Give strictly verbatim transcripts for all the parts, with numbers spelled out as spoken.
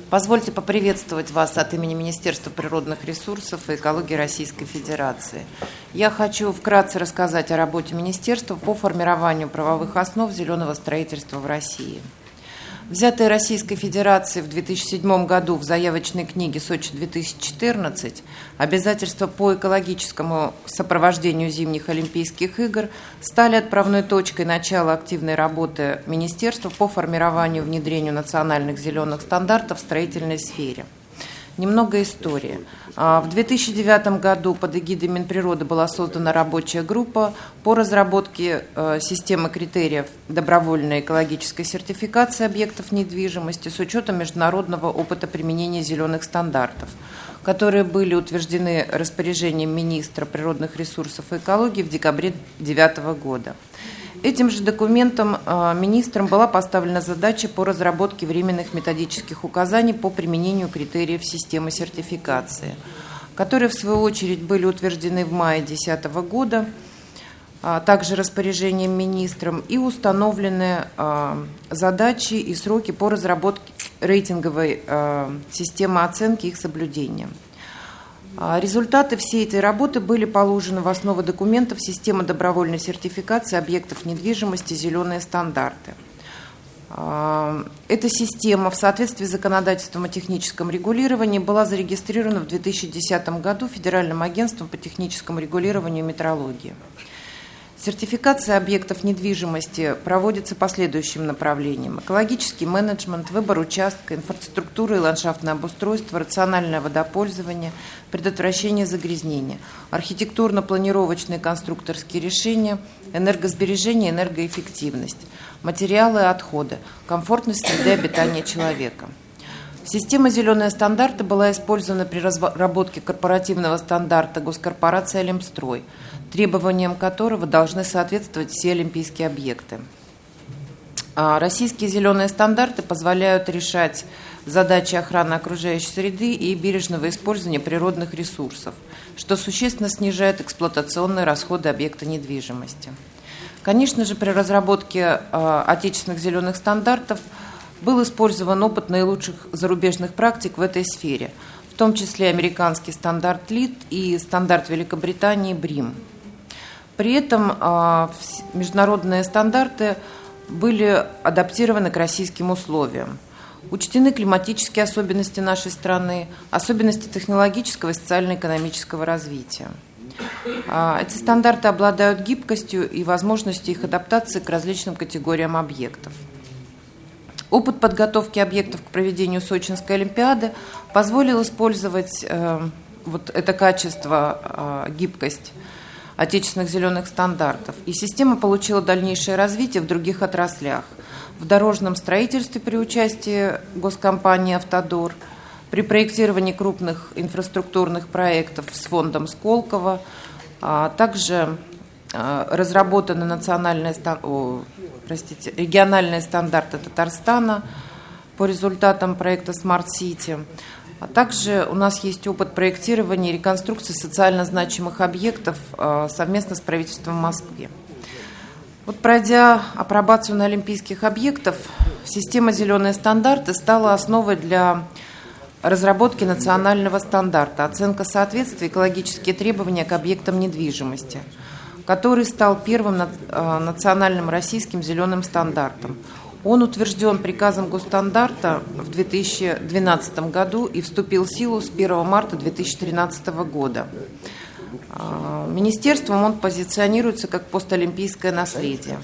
Позвольте поприветствовать вас от имени Министерства природных ресурсов и экологии Российской Федерации. Я хочу вкратце рассказать о работе Министерства по формированию правовых основ зеленого строительства в России. Взятые Российской Федерацией в две тысячи седьмом году в заявочной книге «Сочи-две тысячи четырнадцать» обязательства по экологическому сопровождению зимних Олимпийских игр стали отправной точкой начала активной работы Министерства по формированию и внедрению национальных зеленых стандартов в строительной сфере. Немного истории. В две тысячи девятом году под эгидой Минприроды была создана рабочая группа по разработке системы критериев добровольной экологической сертификации объектов недвижимости с учетом международного опыта применения зеленых стандартов, которые были утверждены распоряжением министра природных ресурсов и экологии в декабре две тысячи девятого года. Этим же документом министром была поставлена задача по разработке временных методических указаний по применению критериев системы сертификации, которые, в свою очередь, были утверждены в мае две тысячи десятого года, также распоряжением министром, и установлены задачи и сроки по разработке рейтинговой системы оценки их соблюдения. Результаты всей этой работы были положены в основу документов системы добровольной сертификации объектов недвижимости «Зеленые стандарты». Эта система в соответствии с законодательством о техническом регулировании была зарегистрирована в две тысячи десятом году Федеральным агентством по техническому регулированию и метрологии. Сертификация объектов недвижимости проводится по следующим направлениям: экологический менеджмент, выбор участка, инфраструктура и ландшафтное обустройство, рациональное водопользование, предотвращение загрязнения, архитектурно-планировочные конструкторские решения, энергосбережение, энергоэффективность, материалы и отходы, комфортность среды обитания человека. Система «Зеленые стандарты» была использована при разработке корпоративного стандарта госкорпорации «Олимстрой», требованиям которого должны соответствовать все олимпийские объекты. Российские зеленые стандарты позволяют решать задачи охраны окружающей среды и бережного использования природных ресурсов, что существенно снижает эксплуатационные расходы объекта недвижимости. Конечно же, при разработке отечественных зеленых стандартов был использован опыт наилучших зарубежных практик в этой сфере, в том числе американский стандарт ЛИД и стандарт Великобритании БРИМ. При этом международные стандарты были адаптированы к российским условиям. Учтены климатические особенности нашей страны, особенности технологического и социально-экономического развития. Эти стандарты обладают гибкостью и возможностью их адаптации к различным категориям объектов. Опыт подготовки объектов к проведению Сочинской Олимпиады позволил использовать э, вот это качество, э, гибкость отечественных зеленых стандартов. И система получила дальнейшее развитие в других отраслях. В дорожном строительстве при участии госкомпании «Автодор», при проектировании крупных инфраструктурных проектов с фондом Сколково, а также э, разработаны национальные стандарты, Простите, региональные стандарты Татарстана по результатам проекта Smart City. А также у нас есть опыт проектирования и реконструкции социально значимых объектов совместно с правительством Москвы. Вот, пройдя апробацию на олимпийских объектов, система «Зеленые стандарты» стала основой для разработки национального стандарта «Оценка соответствия и экологические требования к объектам недвижимости», который стал первым национальным российским зеленым стандартом. Он утвержден приказом Госстандарта в две тысячи двенадцатом году и вступил в силу с первого марта две тысячи тринадцатого года. Министерством он позиционируется как постолимпийское наследие.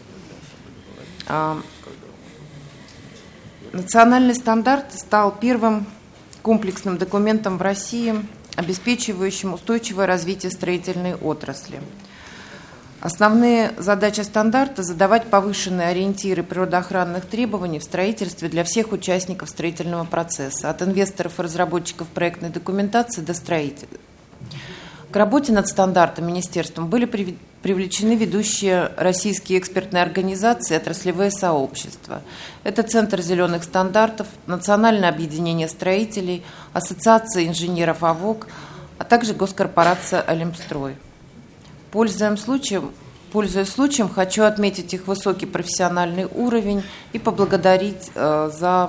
Национальный стандарт стал первым комплексным документом в России, обеспечивающим устойчивое развитие строительной отрасли. Основные задачи стандарта – задавать повышенные ориентиры природоохранных требований в строительстве для всех участников строительного процесса, от инвесторов и разработчиков проектной документации до строителей. К работе над стандартом министерством были привлечены ведущие российские экспертные организации и отраслевые сообщества. Это Центр зеленых стандартов, Национальное объединение строителей, Ассоциация инженеров АВОК, а также госкорпорация «Олимстрой». Пользуясь случаем, пользуясь случаем, хочу отметить их высокий профессиональный уровень и поблагодарить э, за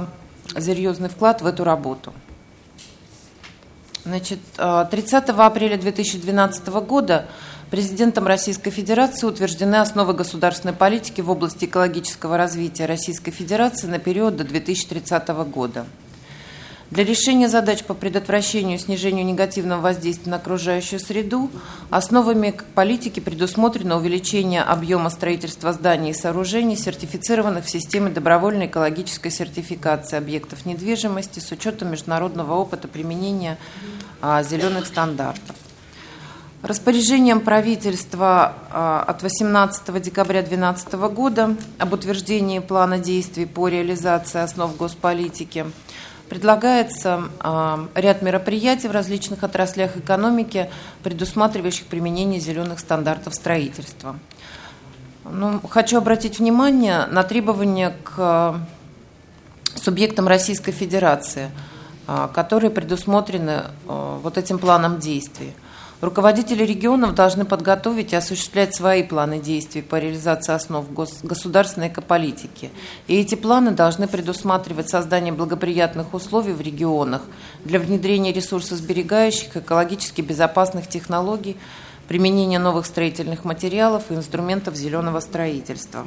серьезный вклад в эту работу. Значит, тридцатого апреля две тысячи двенадцатого года президентом Российской Федерации утверждены основы государственной политики в области экологического развития Российской Федерации на период до две тысячи тридцатого года. Для решения задач по предотвращению и снижению негативного воздействия на окружающую среду основами политики предусмотрено увеличение объема строительства зданий и сооружений, сертифицированных в системе добровольной экологической сертификации объектов недвижимости с учетом международного опыта применения а, зеленых стандартов. Распоряжением правительства а, от восемнадцатого декабря две тысячи двенадцатого года об утверждении плана действий по реализации основ госполитики предлагается э, ряд мероприятий в различных отраслях экономики, предусматривающих применение зеленых стандартов строительства. Ну, хочу обратить внимание на требования к субъектам Российской Федерации, э, которые предусмотрены э, вот этим планом действий. Руководители регионов должны подготовить и осуществлять свои планы действий по реализации основ гос- государственной экополитики. И эти планы должны предусматривать создание благоприятных условий в регионах для внедрения ресурсосберегающих, экологически безопасных технологий, применения новых строительных материалов и инструментов зеленого строительства.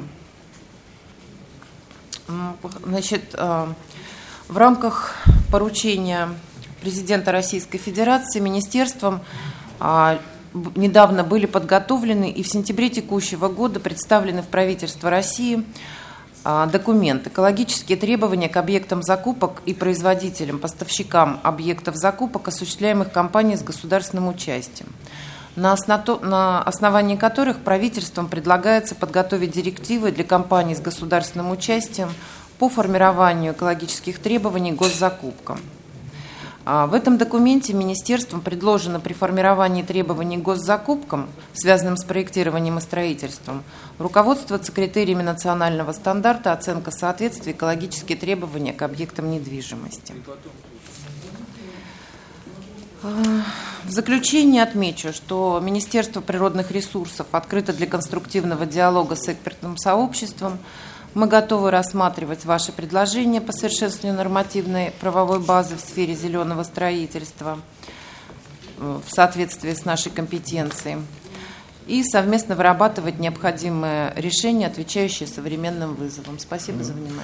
Значит, в рамках поручения президента Российской Федерации министерством недавно были подготовлены и в сентябре текущего года представлены в правительство России документ «Экологические требования к объектам закупок и производителям, поставщикам объектов закупок, осуществляемых компанией с государственным участием», на основании которых правительством предлагается подготовить директивы для компаний с государственным участием по формированию экологических требований к госзакупкам. В этом документе министерством предложено при формировании требований к госзакупкам, связанным с проектированием и строительством, руководствоваться критериями национального стандарта оценка соответствия экологические требования к объектам недвижимости. В заключение отмечу, что Министерство природных ресурсов открыто для конструктивного диалога с экспертным сообществом. Мы готовы рассматривать ваши предложения по совершенствованию нормативной правовой базы в сфере зеленого строительства в соответствии с нашей компетенцией и совместно вырабатывать необходимые решения, отвечающие современным вызовам. Спасибо за внимание.